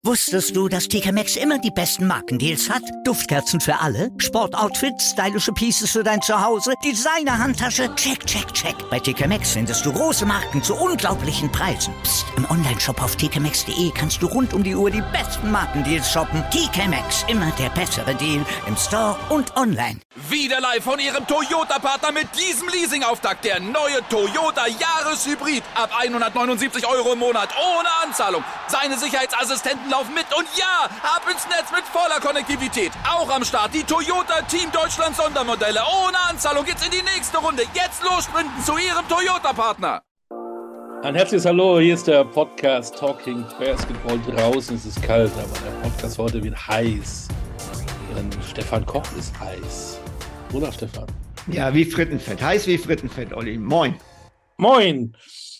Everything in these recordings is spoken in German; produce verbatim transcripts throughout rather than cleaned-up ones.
Wusstest du, dass T K Maxx immer die besten Markendeals hat? Duftkerzen für alle, Sportoutfits, stylische Pieces für dein Zuhause, Designer-Handtasche, check, check, check. Bei T K Maxx findest du große Marken zu unglaublichen Preisen. Psst. Im Onlineshop auf t k maxx punkt d e kannst du rund um die Uhr die besten Markendeals shoppen. T K Maxx, immer der bessere Deal im Store und online. Wieder live von Ihrem Toyota-Partner mit diesem Leasing-Auftakt. Der neue Toyota Jahreshybrid. Ab hundertneunundsiebzig Euro im Monat ohne Anzahlung. Seine Sicherheitsassistenten laufen mit und ja, ab ins Netz mit voller Konnektivität. Auch am Start die Toyota Team Deutschland Sondermodelle. Ohne Anzahlung geht's in die nächste Runde. Jetzt los sprinten zu Ihrem Toyota-Partner. Ein herzliches Hallo, hier ist der Podcast Talking Basketball. Draußen ist es kalt, aber der Podcast heute wird heiß. Denn Stefan Koch ist heiß. Oder, Stefan? Ja, wie Frittenfett. Heiß wie Frittenfett, Olli. Moin. Moin.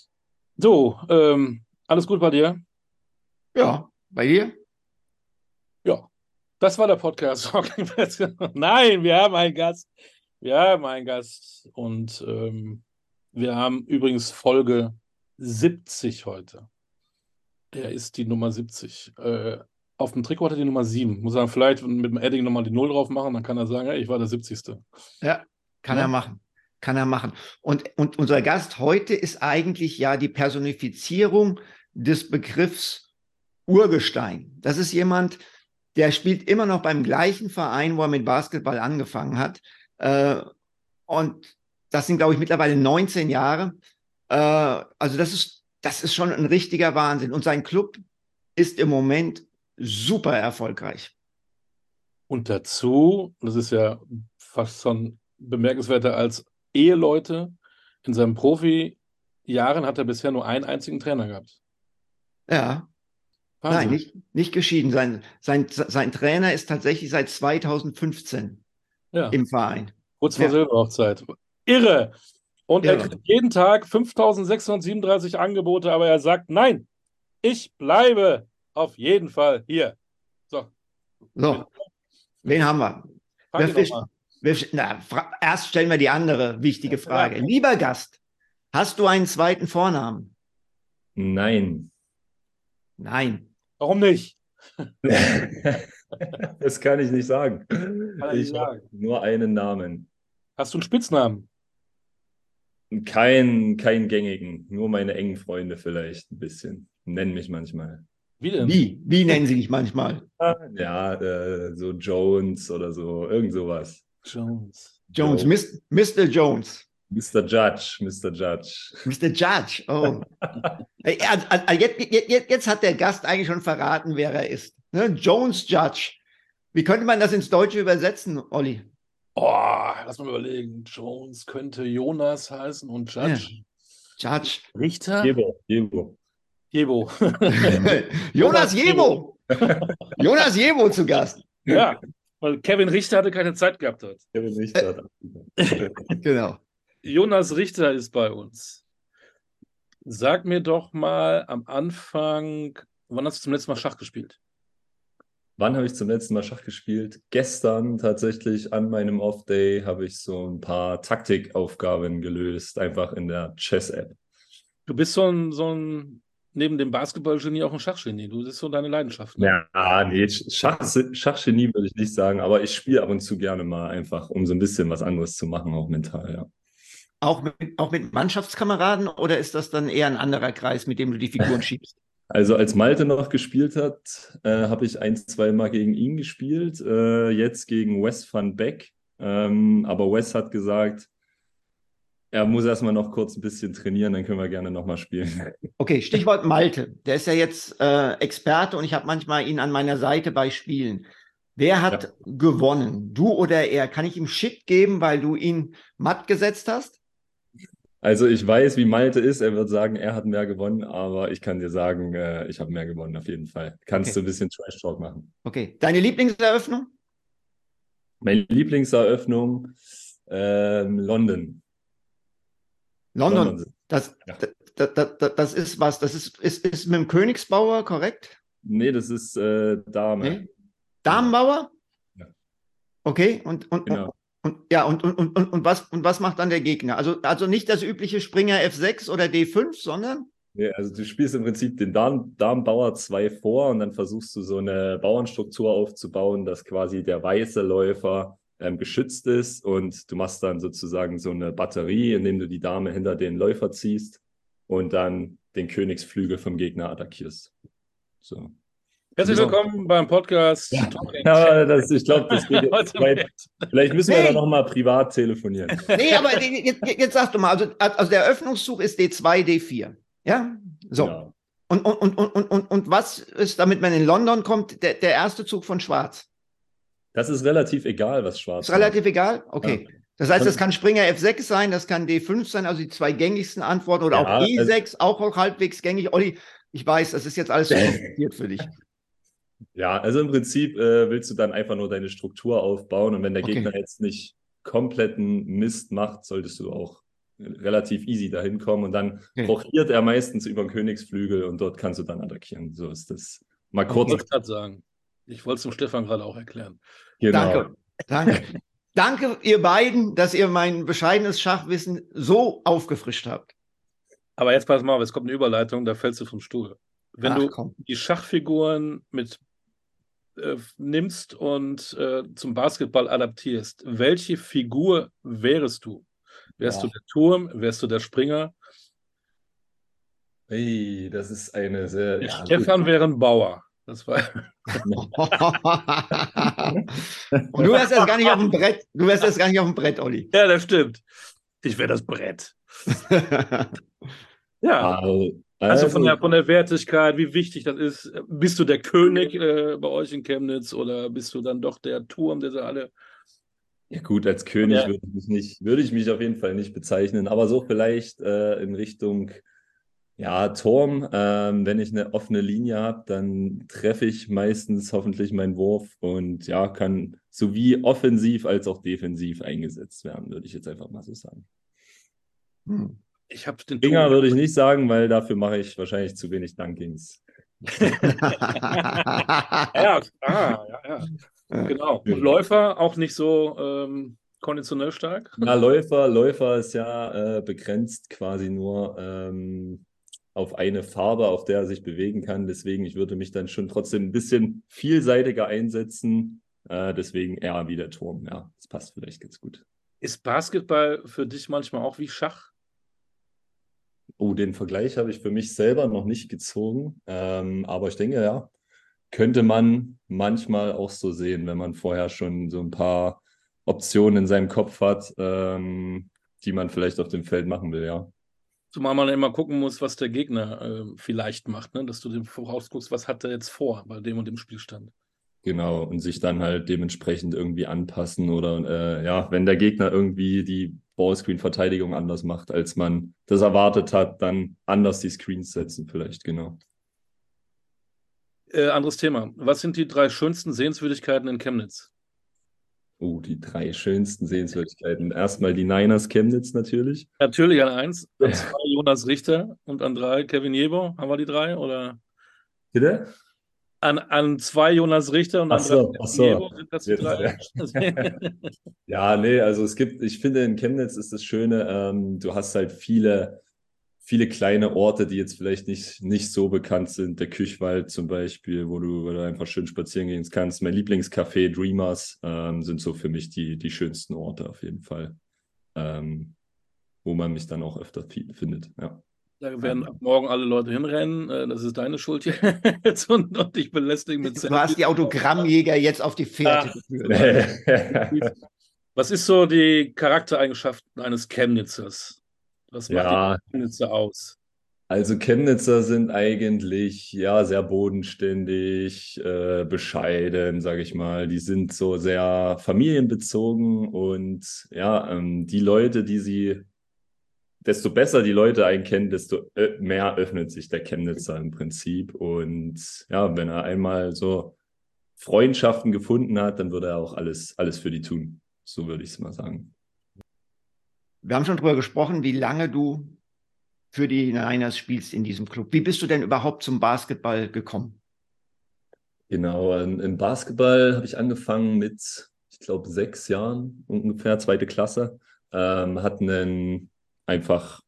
So, ähm, alles gut bei dir? Ja, bei dir? Ja, das war der Podcast Talking Basketball. Nein, wir haben einen Gast. Wir haben einen Gast. Und ähm, wir haben übrigens Folge siebzig heute. Er ist die Nummer siebzig. Äh, auf dem Trikot hat er die Nummer sieben. Muss er vielleicht mit dem Edding nochmal die Null drauf machen, dann kann er sagen, hey, ich war der siebzigste. Ja, kann Ja. er machen. Kann er machen. Und, und unser Gast heute ist eigentlich ja die Personifizierung des Begriffs Urgestein. Das ist jemand, der spielt immer noch beim gleichen Verein, wo er mit Basketball angefangen hat. Äh, und das sind, glaube ich, mittlerweile neunzehn Jahre. Äh, also das ist, das ist schon ein richtiger Wahnsinn. Und sein Club ist im Moment super erfolgreich. Und dazu, das ist ja fast schon bemerkenswerter als Eheleute, in seinen Profi-Jahren hat er bisher nur einen einzigen Trainer gehabt. Ja. Wahnsinn. Nein, nicht, nicht geschieden. Sein, sein, sein Trainer ist tatsächlich seit zweitausendfünfzehn Ja, im Verein. kurz vor Ja. Silberhochzeit. Irre! Und er Irre. kriegt jeden Tag fünftausendsechshundertsiebenunddreißig Angebote, aber er sagt, nein, ich bleibe auf jeden Fall hier. So, So, wen haben wir? fang Wer ich fischt? noch mal. Wer fischt? Na, fra- erst stellen wir die andere wichtige Ja, Frage. klar. Lieber Gast, hast du einen zweiten Vornamen? Nein. Nein. Warum nicht? Das kann ich nicht sagen. er nicht Ich habe sagen. nur einen Namen. Hast du einen Spitznamen? Kein, keinen gängigen. Nur meine engen Freunde vielleicht ein bisschen. Nennen mich manchmal. Wie denn? Wie? Wie nennen sie dich manchmal? Ja, äh, so Jones oder so. Irgend sowas. Jones. Jones, Jo. Mis- Mister Jones. Mister Judge, Mister Judge. Mister Judge. Oh. Ey, also, also, jetzt, jetzt, jetzt hat der Gast eigentlich schon verraten, wer er ist. Ne? Jones Judge. Wie könnte man das ins Deutsche übersetzen, Olli? Oh, lass mal überlegen. Jones könnte Jonas heißen und Judge. Judge. Richter? Jebo, Jebo. Jebo. Jonas Jebo. Jonas Jebo zu Gast. Ja, weil Kevin Richter hatte keine Zeit gehabt heute. Kevin Richter. Genau. Jonas Richter ist bei uns. Sag mir doch mal am Anfang, wann hast du zum letzten Mal Schach gespielt? Wann habe ich zum letzten Mal Schach gespielt? Gestern tatsächlich an meinem Off-Day habe ich so ein paar Taktikaufgaben gelöst, einfach in der Chess-App. Du bist so ein, so ein neben dem Basketballgenie auch ein Schachgenie. Du, das ist so deine Leidenschaft. Ne? Ja, nee, Schach, Schachgenie würde ich nicht sagen, aber ich spiele ab und zu gerne mal einfach, um so ein bisschen was anderes zu machen, auch mental, ja. Auch mit, auch mit Mannschaftskameraden oder ist das dann eher ein anderer Kreis, mit dem du die Figuren schiebst? Also als Malte noch gespielt hat, äh, habe ich ein, zwei Mal gegen ihn gespielt, äh, jetzt gegen Wes van Beek, ähm, aber Wes hat gesagt, er muss erstmal noch kurz ein bisschen trainieren, dann können wir gerne nochmal spielen. Okay, Stichwort Malte. Der ist ja jetzt äh, Experte und ich habe manchmal ihn an meiner Seite bei Spielen. Wer hat Ja. gewonnen? Du oder er? Kann ich ihm Shit geben, weil du ihn matt gesetzt hast? Also ich weiß, wie Malte ist, er wird sagen, er hat mehr gewonnen, aber ich kann dir sagen, äh, ich habe mehr gewonnen auf jeden Fall. Kannst Okay. du ein bisschen Trash-Talk machen. Okay. Deine Lieblingseröffnung? Meine Lieblingseröffnung, ähm, London. London. London. Das, Ja. das, das, das, das ist was? Das ist, ist, ist mit dem Königsbauer, korrekt? Nee, das ist äh, Dame. Nee? Damenbauer? Ja. Okay, und, und, Genau. und, und ja, und, und, und, und, was, und was macht dann der Gegner? Also, also nicht das übliche Springer F sechs oder D fünf, sondern? Nee, also du spielst im Prinzip den Darm, Darmbauer zwei vor und dann versuchst du so eine Bauernstruktur aufzubauen, dass quasi der weiße Läufer ähm, geschützt ist und du machst dann sozusagen so eine Batterie, indem du die Dame hinter den Läufer ziehst und dann den Königsflügel vom Gegner attackierst. So. Herzlich Genau. willkommen beim Podcast. Ja, Talking ja Tech. das, ich glaube, das geht jetzt Heute weit. mit. Vielleicht müssen wir Nee. da nochmal privat telefonieren. Nee, aber jetzt, jetzt sagst du mal, also, also der Eröffnungszug ist D zwei, D vier. Ja, so. Genau. Und, und, und, und, und, und was ist, damit man in London kommt, der, der erste Zug von Schwarz? Das ist relativ egal, was Schwarz Ist relativ egal? Okay. Ja. Das heißt, das kann Springer F sechs sein, das kann D fünf sein, also die zwei gängigsten Antworten, oder Ja, auch E sechs, also, auch halbwegs gängig. Olli, ich weiß, das ist jetzt alles zu kompliziert für dich. Ja, also im Prinzip äh, willst du dann einfach nur deine Struktur aufbauen und wenn der Okay. Gegner jetzt nicht kompletten Mist macht, solltest du auch relativ easy dahin kommen und dann Okay. rochiert er meistens über den Königsflügel und dort kannst du dann attackieren. So ist das. Mal Ich kurz. wollte es gerade sagen. Ich wollte es dem Stefan gerade auch erklären. Genau. Danke. Danke. Danke, ihr beiden, dass ihr mein bescheidenes Schachwissen so aufgefrischt habt. Aber jetzt pass mal auf, es kommt eine Überleitung, da fällst du vom Stuhl. Wenn Ach, du komm. die Schachfiguren mit äh, nimmst und äh, zum Basketball adaptierst, welche Figur wärst du? Wärst Boah. du der Turm? Wärst du der Springer? Hey, das ist eine sehr. Der Ja, Stefan wäre ein Bauer. Das war. Und du wärst jetzt gar nicht auf dem Brett. Du wärst jetzt gar nicht auf dem Brett, Olli. Ja, das stimmt. Ich wäre das Brett. Ja, Also, also von der, von der Wertigkeit, wie wichtig das ist. Bist du der König äh, bei euch in Chemnitz oder bist du dann doch der Turm, der sie alle. Ja gut, als König Ja. würde ich mich nicht, würde ich mich auf jeden Fall nicht bezeichnen, aber so vielleicht äh, in Richtung ja, Turm. Ähm, wenn ich eine offene Linie habe, dann treffe ich meistens hoffentlich meinen Wurf und ja, kann sowie offensiv als auch defensiv eingesetzt werden, würde ich jetzt einfach mal so sagen. Hm. Ich habe den Dinger Turm. würde ich nicht sagen, weil dafür mache ich wahrscheinlich zu wenig Dunkings. Ja, ah, ja, ja. Genau. Und Läufer auch nicht so ähm, konditionell stark. Ja, Läufer, Läufer ist ja äh, begrenzt quasi nur ähm, auf eine Farbe, auf der er sich bewegen kann. Deswegen, ich würde mich dann schon trotzdem ein bisschen vielseitiger einsetzen. Äh, deswegen eher wie der Turm. Ja, das passt vielleicht ganz gut. Ist Basketball für dich manchmal auch wie Schach? Oh, den Vergleich habe ich für mich selber noch nicht gezogen. Ähm, aber ich denke, ja, könnte man manchmal auch so sehen, wenn man vorher schon so ein paar Optionen in seinem Kopf hat, ähm, die man vielleicht auf dem Feld machen will, ja. Zumal man immer gucken muss, was der Gegner äh, vielleicht macht, ne? Dass du dem vorausguckst, was hat er jetzt vor bei dem und dem Spielstand. Genau, und sich dann halt dementsprechend irgendwie anpassen oder äh, ja, wenn der Gegner irgendwie die Ballscreen-Verteidigung anders macht, als man das erwartet hat, dann anders die Screens setzen vielleicht, genau. Äh, anderes Thema. Was sind die drei schönsten Sehenswürdigkeiten in Chemnitz? Oh, die drei schönsten Sehenswürdigkeiten. Erstmal die Niners Chemnitz natürlich. Natürlich an eins, an zwei Jonas Richter und an drei Kevin Jebo. Haben wir die drei? Oder Bitte? an, an zwei Jonas Richter und Ach an so, drei ach Kevin so. Jebo? Sind das die Jetzt, drei? Ja, nee, also es gibt, ich finde, in Chemnitz ist das Schöne, ähm, du hast halt viele, viele kleine Orte, die jetzt vielleicht nicht, nicht so bekannt sind. Der Küchwald zum Beispiel, wo du, wo du einfach schön spazieren gehen kannst. Mein Lieblingscafé Dreamers ähm, sind so für mich die, die schönsten Orte auf jeden Fall, ähm, wo man mich dann auch öfter viel findet, ja. Da werden ab morgen alle Leute hinrennen. Äh, Das ist deine Schuld jetzt und, und dich belästigen mit Du hast die Autogrammjäger jetzt auf die Fährte Ach. geführt. Was ist so die Charaktereigenschaften eines Chemnitzers? Was macht Ja. die Chemnitzer aus? Also Chemnitzer sind eigentlich ja sehr bodenständig, äh, bescheiden, sage ich mal. Die sind so sehr familienbezogen und ja, ähm, die Leute, die sie, desto besser die Leute einen kennen, desto ö- mehr öffnet sich der Chemnitzer im Prinzip. Und ja, wenn er einmal so Freundschaften gefunden hat, dann würde er auch alles, alles für die tun. So würde ich es mal sagen. Wir haben schon drüber gesprochen, wie lange du für die Niners spielst in diesem Club. Wie bist du denn überhaupt zum Basketball gekommen? Genau, ähm, im Basketball habe ich angefangen mit, ich glaube, sechs Jahren ungefähr, zweite Klasse. Ähm, hatten einen einfach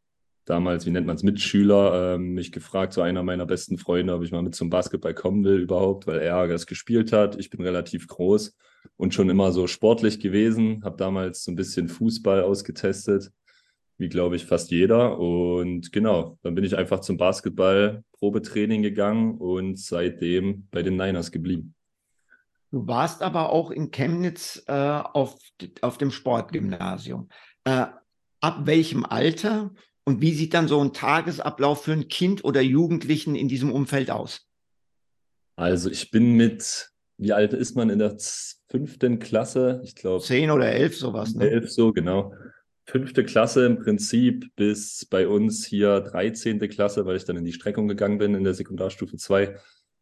damals, wie nennt man es, Mitschüler, ähm, mich gefragt, so einer meiner besten Freunde, ob ich mal mit zum Basketball kommen will überhaupt, weil er das gespielt hat. Ich bin relativ groß und schon immer so sportlich gewesen, habe damals so ein bisschen Fußball ausgetestet, wie glaube ich fast jeder. Und genau, dann bin ich einfach zum Basketball-Probetraining gegangen und seitdem bei den Niners geblieben. Du warst aber auch in Chemnitz äh, auf, auf dem Sportgymnasium. Äh, ab welchem Alter und wie sieht dann so ein Tagesablauf für ein Kind oder Jugendlichen in diesem Umfeld aus? Also ich bin mit, wie alt ist man in der z- fünften Klasse? Ich glaube, Zehn oder elf, sowas, ne? elf so, genau. Fünfte Klasse im Prinzip bis bei uns hier dreizehnte Klasse, weil ich dann in die Streckung gegangen bin in der Sekundarstufe zwei.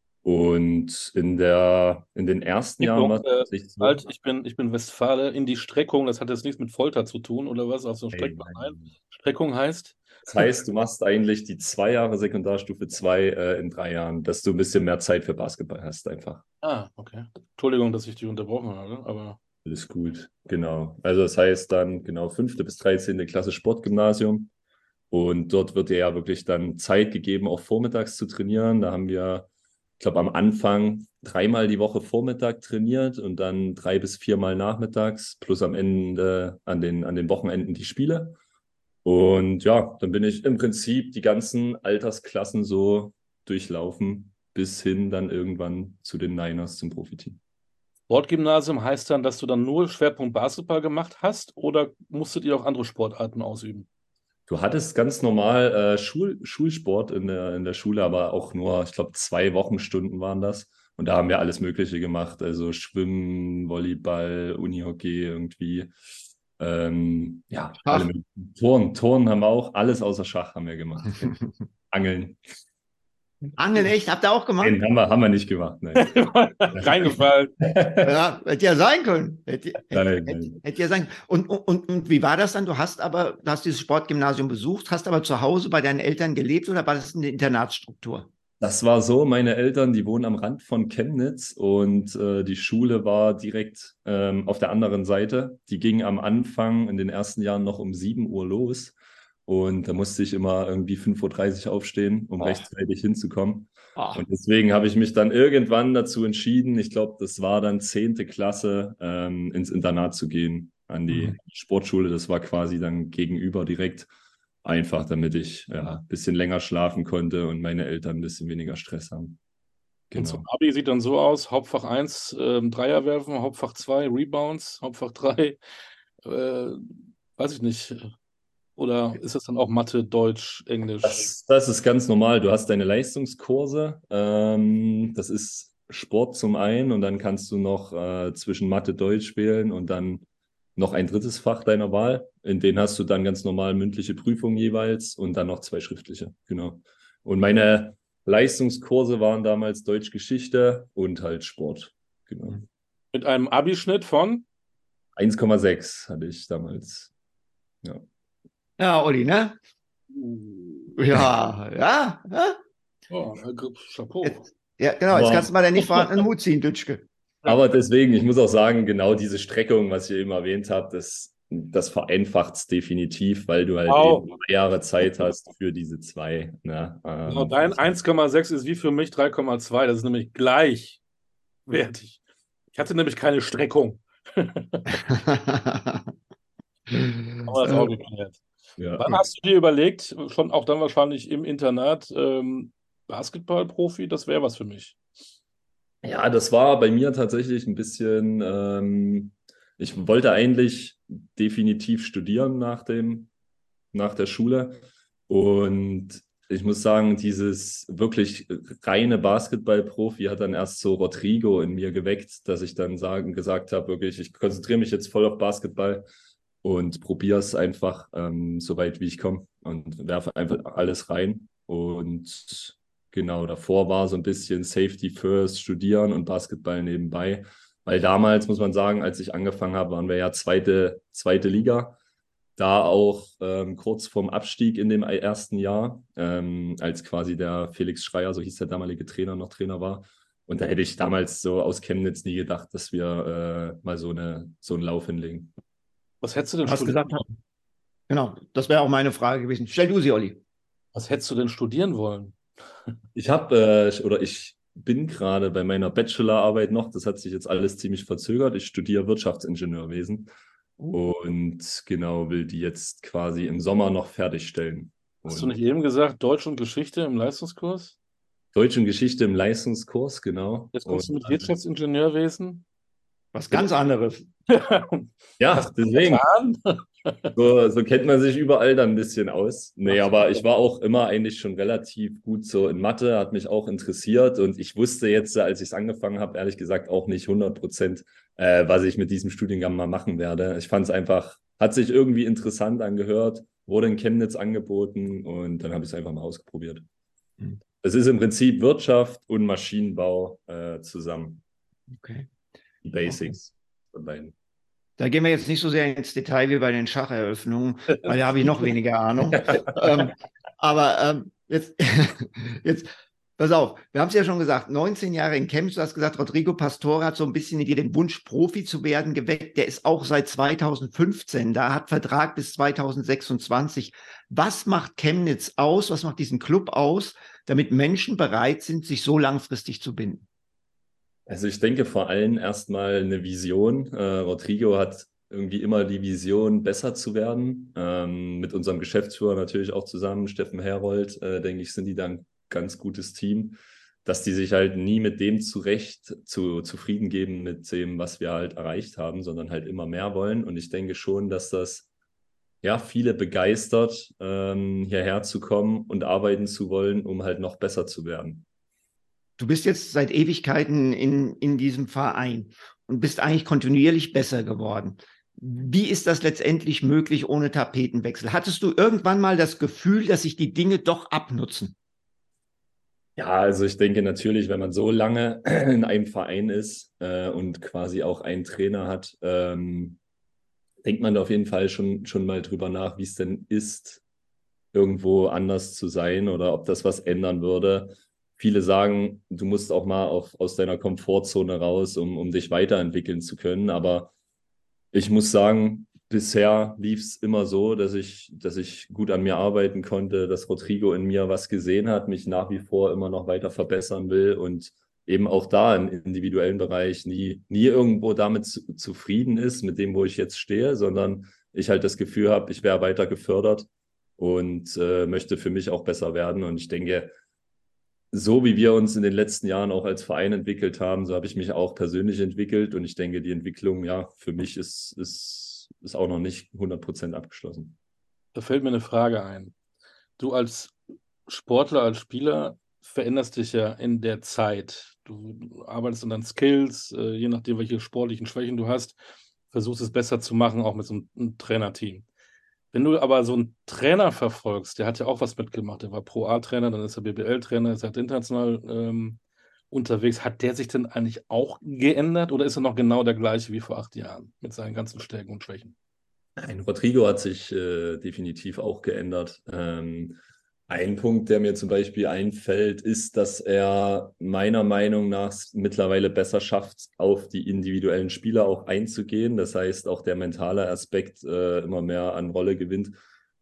Und in der, in den ersten Jahren war Streckung, äh, es nicht so. halt, ich bin, ich bin Westfale in die Streckung, das hat jetzt nichts mit Folter zu tun oder was, auf so ein Nein, Streckbein. nein. Streckung heißt, Das heißt, du machst eigentlich die zwei Jahre Sekundarstufe zwei äh, in drei Jahren, dass du ein bisschen mehr Zeit für Basketball hast einfach. ah, okay. Entschuldigung, dass ich dich unterbrochen habe, aber Alles gut, genau. Also das heißt dann genau fünfte bis dreizehnte Klasse Sportgymnasium. Und dort wird dir ja wirklich dann Zeit gegeben, auch vormittags zu trainieren. Da haben wir, ich glaube, am Anfang dreimal die Woche Vormittag trainiert und dann drei bis viermal nachmittags, plus am Ende an den, an den Wochenenden die Spiele. Und ja, dann bin ich im Prinzip die ganzen Altersklassen so durchlaufen, bis hin dann irgendwann zu den Niners zum Profiteam. Sportgymnasium heißt dann, dass du dann nur Schwerpunkt Basketball gemacht hast oder musstet ihr auch andere Sportarten ausüben? Du hattest ganz normal äh, Schul Schulsport in der, in der Schule, aber auch nur, ich glaube, zwei Wochenstunden waren das. Und da haben wir alles Mögliche gemacht. Also Schwimmen, Volleyball, Unihockey irgendwie. Ähm, ja, Schach. alle möglichen. Turnen, Turnen haben wir auch. Alles außer Schach haben wir gemacht. Angeln. Angeln, echt? Habt ihr auch gemacht? Nein, haben wir, haben wir nicht gemacht. Nein. Reingefallen. Ja, hätte ja sein können. Hätte, Nein, hätte, nein. hätte, hätte ja sein können. Und, und, und wie war das dann? Du hast aber, du hast dieses Sportgymnasium besucht, hast aber zu Hause bei deinen Eltern gelebt oder war das eine Internatsstruktur? Das war so, meine Eltern, die wohnen am Rand von Chemnitz und äh, die Schule war direkt ähm, auf der anderen Seite. Die ging am Anfang in den ersten Jahren noch um sieben Uhr los und da musste ich immer irgendwie fünf Uhr dreißig aufstehen, um Oh. rechtzeitig hinzukommen. Ah, Und deswegen habe ich mich dann irgendwann dazu entschieden, ich glaube, das war dann zehnte Klasse, ähm, ins Internat zu gehen, an die Mhm. Sportschule. Das war quasi dann gegenüber direkt. Einfach, damit ich ja, ein bisschen länger schlafen konnte und meine Eltern ein bisschen weniger Stress haben. Und zum Genau. Abi sieht dann so aus: Hauptfach eins ähm, Dreier werfen, Hauptfach zwei Rebounds, Hauptfach drei äh, weiß ich nicht. Oder ist das dann auch Mathe, Deutsch, Englisch? Das, das ist ganz normal. Du hast deine Leistungskurse. Ähm, das ist Sport zum einen und dann kannst du noch äh, zwischen Mathe, Deutsch wählen und dann noch ein drittes Fach deiner Wahl. In denen hast du dann ganz normal mündliche Prüfungen jeweils und dann noch zwei schriftliche. Genau. Und meine Leistungskurse waren damals Deutsch, Geschichte und halt Sport. Genau. Mit einem Abischnitt von? eins Komma sechs hatte ich damals. Ja. ja, Olli, ne? Ja, ja, ja. Oh, Chapeau. Jetzt, ja, genau. Jetzt Aber- kannst du mal den nicht vorhandenen Hut ziehen, Dütschke. Aber deswegen, ich muss auch sagen, genau diese Streckung, was ich eben erwähnt habe, das, das vereinfacht es definitiv, weil du halt Wow. eben zwei Jahre Zeit hast für diese zwei. Ne? Ähm, Genau, dein eins Komma sechs ist wie für mich drei Komma zwei. Das ist nämlich gleichwertig. Ich hatte nämlich keine Streckung. Haben wir das auch geklärt. ja. Wann hast du dir überlegt, schon auch dann wahrscheinlich im Internat, ähm, Basketballprofi, das wäre was für mich? Ja, das war bei mir tatsächlich ein bisschen, ähm, ich wollte eigentlich definitiv studieren nach dem, nach der Schule. Und ich muss sagen, dieses wirklich reine Basketball-Profi hat dann erst so Rodrigo in mir geweckt, dass ich dann sagen, gesagt habe, wirklich, ich konzentriere mich jetzt voll auf Basketball und probiere es einfach ähm, so weit wie ich komme und werfe einfach alles rein. Und genau, davor war so ein bisschen Safety First, Studieren und Basketball nebenbei. Weil damals, muss man sagen, als ich angefangen habe, waren wir ja zweite, zweite Liga. Da auch ähm, kurz vorm Abstieg in dem ersten Jahr, ähm, als quasi der Felix Schreier, so hieß der damalige Trainer, noch Trainer war. Und da hätte ich damals so aus Chemnitz nie gedacht, dass wir äh, mal so, eine, so einen Lauf hinlegen. Was hättest du denn Du hast studiert? gesagt, Genau, das wäre auch meine Frage gewesen. Stell du sie, Olli. Was hättest du denn studieren wollen? Ich habe äh, oder ich bin gerade bei meiner Bachelorarbeit noch, das hat sich jetzt alles ziemlich verzögert. Ich studiere Wirtschaftsingenieurwesen und genau will die jetzt quasi im Sommer noch fertigstellen. Hast Und du nicht eben gesagt, Deutsch und Geschichte im Leistungskurs? Deutsch und Geschichte im Leistungskurs, genau. Jetzt kommst du Und mit Wirtschaftsingenieurwesen? Was ganz anderes. ja, Hast du deswegen. getan? So, so kennt man sich überall dann ein bisschen aus. Nee, aber ich war auch immer eigentlich schon relativ gut so in Mathe, hat mich auch interessiert und ich wusste jetzt, als ich es angefangen habe, ehrlich gesagt auch nicht hundert Prozent, äh, was ich mit diesem Studiengang mal machen werde. Ich fand es einfach, hat sich irgendwie interessant angehört, wurde in Chemnitz angeboten und dann habe ich es einfach mal ausprobiert. Hm. Es ist im Prinzip Wirtschaft und Maschinenbau äh, zusammen. Okay. Die Basics von beiden. Da gehen wir jetzt nicht so sehr ins Detail wie bei den Schacheröffnungen, weil da habe ich noch weniger Ahnung. ähm, aber ähm, jetzt, jetzt, pass auf, wir haben es ja schon gesagt, neunzehn Jahre in Chemnitz, du hast gesagt, Rodrigo Pastore hat so ein bisschen in dir den Wunsch, Profi zu werden, geweckt. Der ist auch seit zweitausendfünfzehn da, hat Vertrag bis zweitausendsechsundzwanzig. Was macht Chemnitz aus, was macht diesen Club aus, damit Menschen bereit sind, sich so langfristig zu binden? Also ich denke vor allem erstmal eine Vision. Äh, Rodrigo hat irgendwie immer die Vision, besser zu werden. Ähm, mit unserem Geschäftsführer natürlich auch zusammen, Steffen Herold, äh, denke ich, sind die dann ein ganz gutes Team, dass die sich halt nie mit dem zurecht zu, zufrieden geben, mit dem, was wir halt erreicht haben, sondern halt immer mehr wollen. Und ich denke schon, dass das ja viele begeistert, ähm, hierher zu kommen und arbeiten zu wollen, um halt noch besser zu werden. Du bist jetzt seit Ewigkeiten in, in diesem Verein und bist eigentlich kontinuierlich besser geworden. Wie ist das letztendlich möglich ohne Tapetenwechsel? Hattest du irgendwann mal das Gefühl, dass sich die Dinge doch abnutzen? Ja, also ich denke natürlich, wenn man so lange in einem Verein ist äh, und quasi auch einen Trainer hat, ähm, denkt man da auf jeden Fall schon, schon mal drüber nach, wie es denn ist, irgendwo anders zu sein oder ob das was ändern würde. Viele sagen, du musst auch mal auf, aus deiner Komfortzone raus, um, um dich weiterentwickeln zu können. Aber ich muss sagen, bisher lief es immer so, dass ich, dass ich gut an mir arbeiten konnte, dass Rodrigo in mir was gesehen hat, mich nach wie vor immer noch weiter verbessern will und eben auch da im individuellen Bereich nie, nie irgendwo damit zu, zufrieden ist, mit dem, wo ich jetzt stehe, sondern ich halt das Gefühl habe, ich wäre weiter gefördert und äh, möchte für mich auch besser werden. Und ich denke, so wie wir uns in den letzten Jahren auch als Verein entwickelt haben, so habe ich mich auch persönlich entwickelt. Und ich denke, die Entwicklung, ja, für mich ist, ist, ist auch noch nicht hundert Prozent abgeschlossen. Da fällt mir eine Frage ein. Du als Sportler, als Spieler veränderst dich ja in der Zeit. Du arbeitest an deinen Skills, äh, je nachdem, welche sportlichen Schwächen du hast, versuchst es besser zu machen, auch mit so einem, einem Trainerteam. Wenn du aber so einen Trainer verfolgst, der hat ja auch was mitgemacht, der war Pro-A-Trainer, dann ist er B B L-Trainer, ist halt international ähm, unterwegs. Hat der sich denn eigentlich auch geändert oder ist er noch genau der gleiche wie vor acht Jahren mit seinen ganzen Stärken und Schwächen? Nein, Rodrigo hat sich äh, definitiv auch geändert. Ähm, ein Punkt, der mir zum Beispiel einfällt, ist, dass er meiner Meinung nach mittlerweile besser schafft, auf die individuellen Spieler auch einzugehen. Das heißt, auch der mentale Aspekt äh, immer mehr an Rolle gewinnt,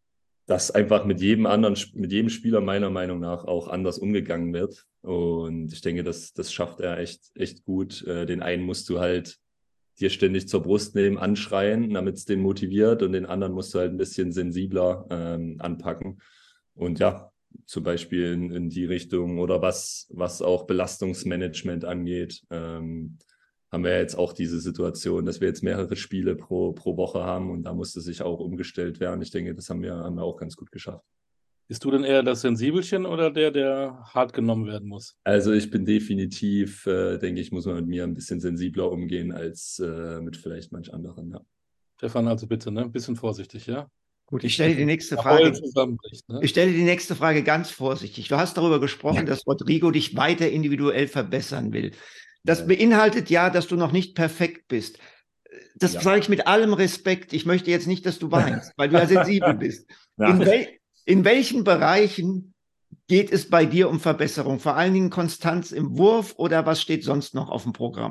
dass einfach mit jedem anderen, mit jedem Spieler meiner Meinung nach auch anders umgegangen wird. Und ich denke, das, das schafft er echt, echt gut. Äh, den einen musst du halt dir ständig zur Brust nehmen, anschreien, damit es den motiviert, und den anderen musst du halt ein bisschen sensibler ähm, anpacken. Und ja, zum Beispiel in, in die Richtung oder was, was auch Belastungsmanagement angeht, ähm, haben wir jetzt auch diese Situation, dass wir jetzt mehrere Spiele pro, pro Woche haben und da musste sich auch umgestellt werden. Ich denke, das haben wir, haben wir auch ganz gut geschafft. Bist du denn eher das Sensibelchen oder der, der hart genommen werden muss? Also ich bin definitiv, äh, denke ich, muss man mit mir ein bisschen sensibler umgehen als äh, mit vielleicht manch anderen, ja. Stefan, also bitte, ne? Ein bisschen vorsichtig, ja? Gut, ich stelle die nächste Frage. Frage. Ne? Ich stelle die nächste Frage ganz vorsichtig. Du hast darüber gesprochen, dass Rodrigo dich weiter individuell verbessern will. Das ja. beinhaltet ja, dass du noch nicht perfekt bist. Das ja. sage ich mit allem Respekt. Ich möchte jetzt nicht, dass du weinst, weil du ja sensibel bist. Ja. In, wel in welchen Bereichen geht es bei dir um Verbesserung? Vor allen Dingen Konstanz im Wurf oder was steht sonst noch auf dem Programm?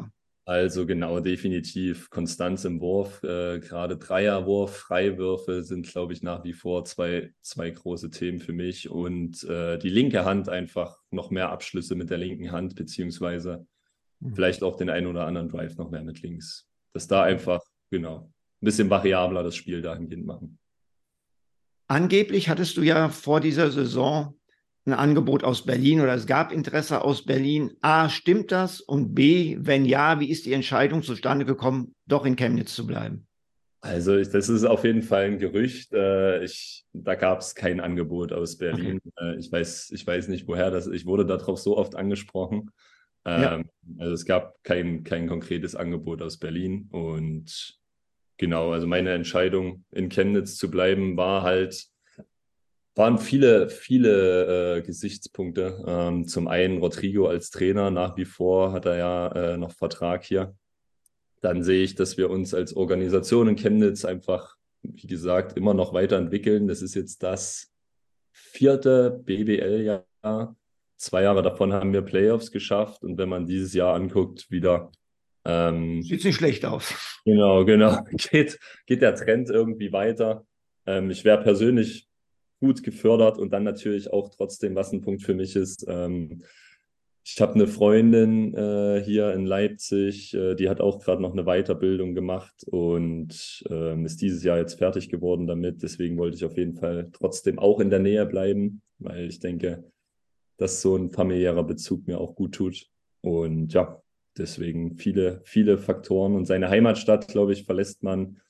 Also genau, definitiv Konstanz im Wurf. Äh, gerade Dreierwurf, Freiwürfe sind, glaube ich, nach wie vor zwei, zwei große Themen für mich. Und äh, die linke Hand einfach noch mehr Abschlüsse mit der linken Hand, beziehungsweise mhm. vielleicht auch den einen oder anderen Drive noch mehr mit links. Dass da einfach, genau, ein bisschen variabler das Spiel dahingehend machen. Angeblich hattest du ja vor dieser Saison ein Angebot aus Berlin oder es gab Interesse aus Berlin. A, stimmt das? Und B, wenn ja, wie ist die Entscheidung zustande gekommen, doch in Chemnitz zu bleiben? Also ich, das ist auf jeden Fall ein Gerücht. Äh, ich, da gab es kein Angebot aus Berlin. Okay. Äh, ich weiß, ich weiß nicht, woher das ist. Ich wurde darauf so oft angesprochen. Ähm, ja. Also es gab kein, kein konkretes Angebot aus Berlin. Und genau, also meine Entscheidung, in Chemnitz zu bleiben, war halt, waren viele, viele äh, Gesichtspunkte. Ähm, zum einen Rodrigo als Trainer, nach wie vor hat er ja äh, noch Vertrag hier. Dann sehe ich, dass wir uns als Organisation in Chemnitz einfach, wie gesagt, immer noch weiterentwickeln. Das ist jetzt das vierte B B L-Jahr. Zwei Jahre davon haben wir Playoffs geschafft. Und wenn man dieses Jahr anguckt, wieder... Ähm, Sieht nicht schlecht aus. Genau, genau. Geht, geht der Trend irgendwie weiter. Ähm, ich wäre persönlich gut gefördert und dann natürlich auch trotzdem, was ein Punkt für mich ist. Ähm, ich habe eine Freundin äh, hier in Leipzig, äh, die hat auch gerade noch eine Weiterbildung gemacht und ähm, ist dieses Jahr jetzt fertig geworden damit. Deswegen wollte ich auf jeden Fall trotzdem auch in der Nähe bleiben, weil ich denke, dass so ein familiärer Bezug mir auch gut tut. Und ja, deswegen viele, viele Faktoren. Und seine Heimatstadt, glaube ich, verlässt man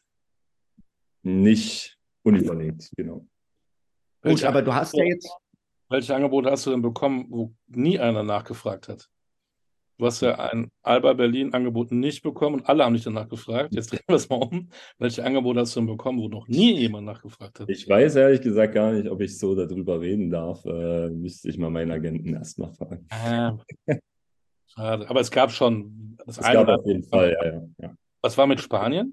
nicht unüberlegt, genau. Gut, aber du hast ja jetzt... Welche Angebote hast du denn bekommen, wo nie einer nachgefragt hat? Du hast ja ein Alba Berlin-Angebot nicht bekommen und alle haben dich danach gefragt. Jetzt drehen wir es mal um. Welche Angebote hast du denn bekommen, wo noch nie jemand nachgefragt hat? Ich weiß ehrlich gesagt gar nicht, ob ich so darüber reden darf. Äh, müsste ich mal meinen Agenten erstmal fragen. Äh, schade. Aber es gab schon... Das es eine gab auf jeden Fall, ja, ja, ja. Was war mit Spanien?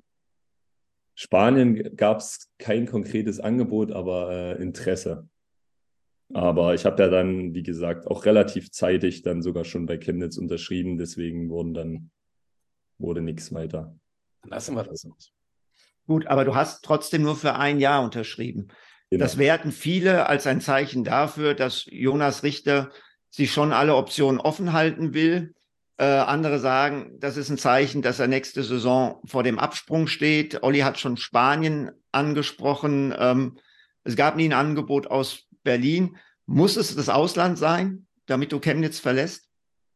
Spanien gab es kein konkretes Angebot, aber äh, Interesse. Aber ich habe ja dann, wie gesagt, auch relativ zeitig dann sogar schon bei Chemnitz unterschrieben. Deswegen wurden dann, wurde nichts weiter. Dann lassen wir das aus. Gut, aber du hast trotzdem nur für ein Jahr unterschrieben. Genau. Das werten viele als ein Zeichen dafür, dass Jonas Richter sich schon alle Optionen offen halten will. Äh, andere sagen, das ist ein Zeichen, dass er nächste Saison vor dem Absprung steht. Olli hat schon Spanien angesprochen. Ähm, es gab nie ein Angebot aus Berlin. Muss es das Ausland sein, damit du Chemnitz verlässt?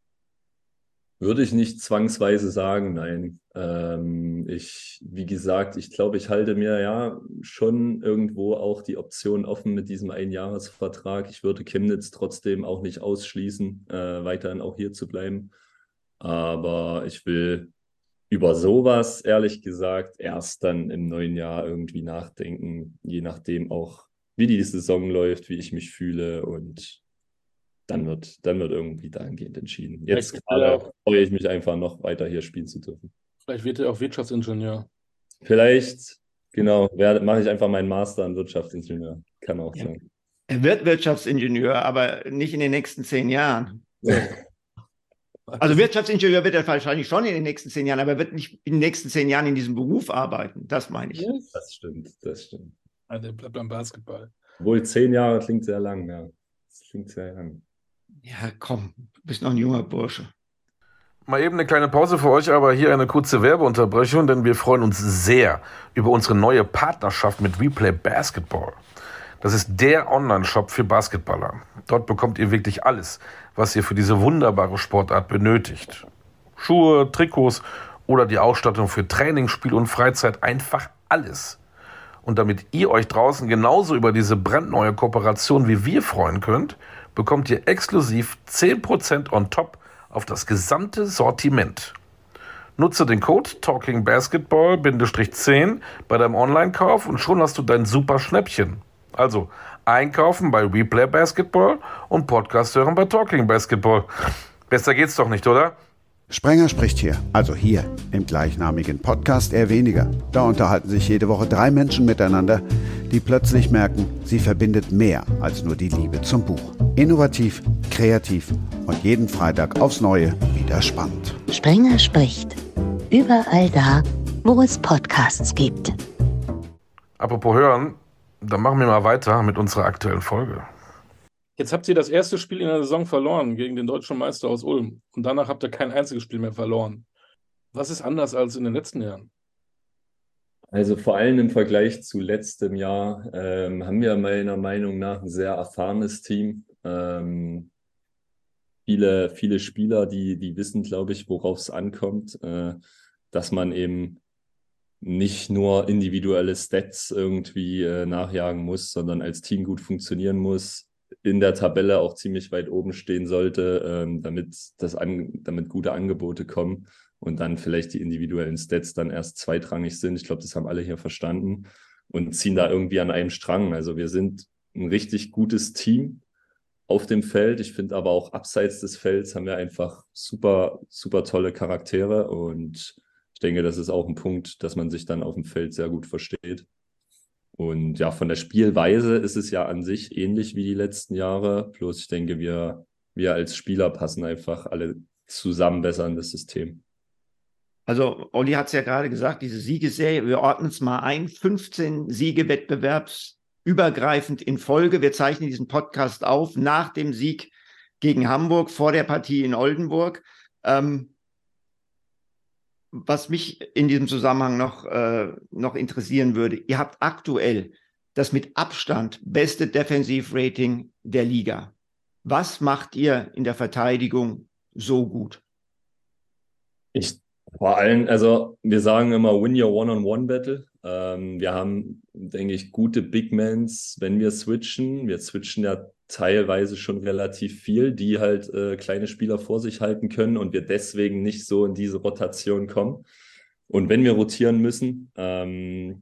Würde ich nicht zwangsweise sagen, nein. Ähm, ich, wie gesagt, ich glaube, ich halte mir ja schon irgendwo auch die Option offen mit diesem Einjahresvertrag. Ich würde Chemnitz trotzdem auch nicht ausschließen, äh, weiterhin auch hier zu bleiben. Aber ich will über sowas, ehrlich gesagt, erst dann im neuen Jahr irgendwie nachdenken, je nachdem auch, wie die Saison läuft, wie ich mich fühle und dann wird, dann wird irgendwie dahingehend entschieden. Jetzt gerade freue ich mich einfach noch weiter hier spielen zu dürfen. Vielleicht wird er auch Wirtschaftsingenieur. Vielleicht, genau, mache ich einfach meinen Master in Wirtschaftsingenieur. Kann auch ja. sein. Er wird Wirtschaftsingenieur, aber nicht in den nächsten zehn Jahren. Also Wirtschaftsingenieur wird er wahrscheinlich schon in den nächsten zehn Jahren, aber er wird nicht in den nächsten zehn Jahren in diesem Beruf arbeiten. Das meine ich. Yes. Das stimmt, das stimmt. Also der bleibt beim Basketball. Obwohl zehn Jahre klingt sehr lang, ja. Das klingt sehr lang. Ja, komm, du bist noch ein junger Bursche. Mal eben eine kleine Pause für euch, aber hier eine kurze Werbeunterbrechung, denn wir freuen uns sehr über unsere neue Partnerschaft mit Replay Basketball. Das ist der Online-Shop für Basketballer. Dort bekommt ihr wirklich alles, was ihr für diese wunderbare Sportart benötigt. Schuhe, Trikots oder die Ausstattung für Training, Spiel und Freizeit, einfach alles. Und damit ihr euch draußen genauso über diese brandneue Kooperation wie wir freuen könnt, bekommt ihr exklusiv zehn Prozent on top auf das gesamte Sortiment. Nutze den Code TalkingBasketball zehn bei deinem Online-Kauf und schon hast du dein super Schnäppchen. Also einkaufen bei Replay Basketball und Podcast hören bei Talking Basketball. Besser geht's doch nicht, oder? Sprenger spricht hier, also hier im gleichnamigen Podcast eher weniger. Da unterhalten sich jede Woche drei Menschen miteinander, die plötzlich merken, sie verbindet mehr als nur die Liebe zum Buch. Innovativ, kreativ und jeden Freitag aufs Neue wieder spannend. Sprenger spricht. überall da, wo es Podcasts gibt. Apropos hören, dann machen wir mal weiter mit unserer aktuellen Folge. Jetzt habt ihr das erste Spiel in der Saison verloren gegen den deutschen Meister aus Ulm. Und danach habt ihr kein einziges Spiel mehr verloren. Was ist anders als in den letzten Jahren? Also vor allem im Vergleich zu letztem Jahr ähm, haben wir meiner Meinung nach ein sehr erfahrenes Team. Ähm, viele, viele Spieler, die, die wissen, glaube ich, worauf es ankommt, äh, dass man eben nicht nur individuelle Stats irgendwie äh, nachjagen muss, sondern als Team gut funktionieren muss, in der Tabelle auch ziemlich weit oben stehen sollte, ähm, damit, das an, damit gute Angebote kommen und dann vielleicht die individuellen Stats dann erst zweitrangig sind. Ich glaube, das haben alle hier verstanden und ziehen da irgendwie an einem Strang. Also wir sind ein richtig gutes Team auf dem Feld. Ich finde aber auch abseits des Felds haben wir einfach super, super tolle Charaktere und ich denke, das ist auch ein Punkt, dass man sich dann auf dem Feld sehr gut versteht. Und ja, von der Spielweise ist es ja an sich ähnlich wie die letzten Jahre. Bloß ich denke, wir, wir als Spieler passen einfach alle zusammen besser in das System. Also Olli hat es ja gerade gesagt, diese Siegesserie, wir ordnen es mal ein, fünfzehn Siege wettbewerbsübergreifend in Folge. Wir zeichnen diesen Podcast auf nach dem Sieg gegen Hamburg, vor der Partie in Oldenburg. Ähm, Was mich in diesem Zusammenhang noch, äh, noch interessieren würde, ihr habt aktuell das mit Abstand beste Defensivrating der Liga. Was macht ihr in der Verteidigung so gut? Ich vor allem, also wir sagen immer, win your One-on-One-Battle. Ähm, wir haben, denke ich, gute Big Mans, wenn wir switchen. Wir switchen ja teilweise schon relativ viel, die halt äh, kleine Spieler vor sich halten können und wir deswegen nicht so in diese Rotation kommen. Und wenn wir rotieren müssen, ähm,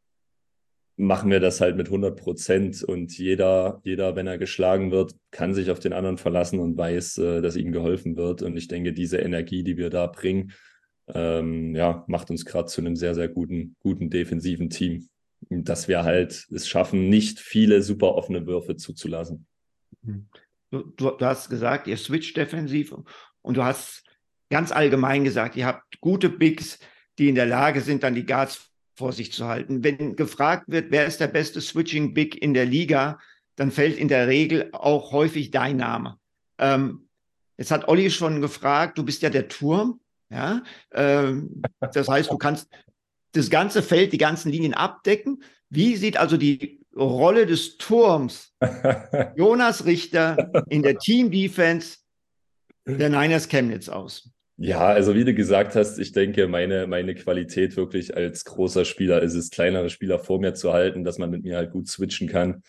machen wir das halt mit hundert Prozent und jeder, jeder, wenn er geschlagen wird, kann sich auf den anderen verlassen und weiß, äh, dass ihm geholfen wird. Und ich denke, diese Energie, die wir da bringen, ähm, ja, macht uns gerade zu einem sehr, sehr guten, guten defensiven Team, dass wir halt es schaffen, nicht viele super offene Würfe zuzulassen. Du, du, du hast gesagt, ihr switcht defensiv und du hast ganz allgemein gesagt, ihr habt gute Bigs, die in der Lage sind, dann die Guards vor sich zu halten. Wenn gefragt wird, wer ist der beste Switching Big in der Liga, dann fällt in der Regel auch häufig dein Name. Ähm, jetzt hat Olli schon gefragt, du bist ja der Turm, ja, ähm, das heißt, du kannst das ganze Feld, die ganzen Linien abdecken. Wie sieht also die Rolle des Turms Jonas Richter in der Team-Defense der Niners Chemnitz aus? Ja, also wie du gesagt hast, ich denke, meine, meine Qualität wirklich als großer Spieler ist es, kleinere Spieler vor mir zu halten, dass man mit mir halt gut switchen kann.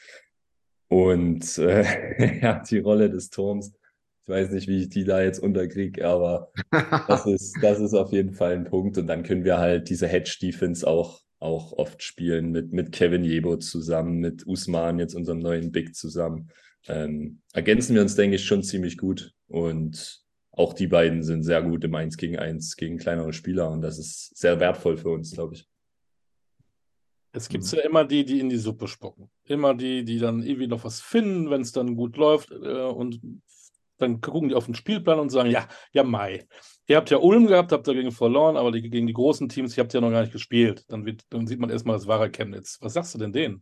Und äh, ja, die Rolle des Turms, ich weiß nicht, wie ich die da jetzt unterkriege, aber das ist, das ist auf jeden Fall ein Punkt. Und dann können wir halt diese Hedge-Defense auch, auch oft spielen mit, mit Kevin Jebo zusammen, mit Usman, jetzt unserem neuen Big zusammen. Ähm, ergänzen wir uns, denke ich, schon ziemlich gut. Und auch die beiden sind sehr gut im eins gegen eins gegen kleinere Spieler. Und das ist sehr wertvoll für uns, glaube ich. Es gibt ja immer die, die in die Suppe spucken. Immer die, die dann irgendwie noch was finden, wenn es dann gut läuft. Äh, und dann gucken die auf den Spielplan und sagen, ja, ja, Mai. Ihr habt ja Ulm gehabt, habt dagegen verloren, aber die, gegen die großen Teams, ihr habt ja noch gar nicht gespielt. Dann, wird, dann sieht man erstmal das wahre Chemnitz. Was sagst du denn denen?